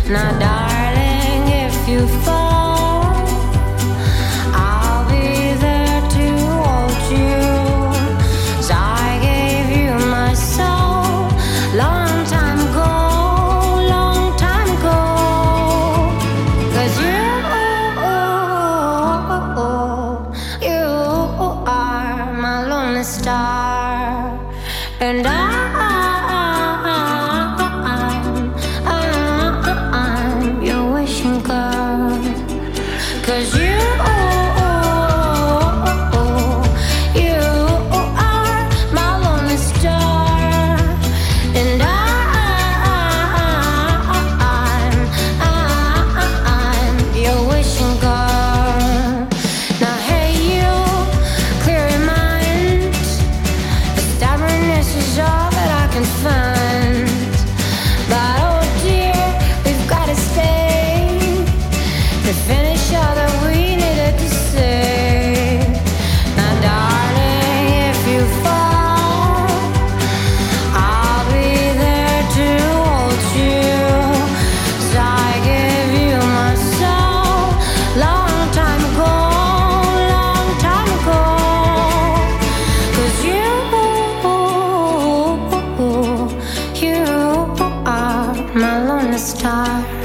Now, darling, if you fall, I'll be there to hold you. 'Cause I gave you my soul long time ago, long time ago. 'Cause you are my lonely star, and I'm your wishing girl. 'Cause you are my lonely star, and I'm your wishing girl. Now, hey, you, clear your mind. The stubbornness is all that I can find. But oh dear, we've gotta stay to finish all that we needed to say. Now, darling, if you fall, I'll be there to hold you. 'Cause I gave you my soul long time ago, long time ago. 'Cause you are my lonely star.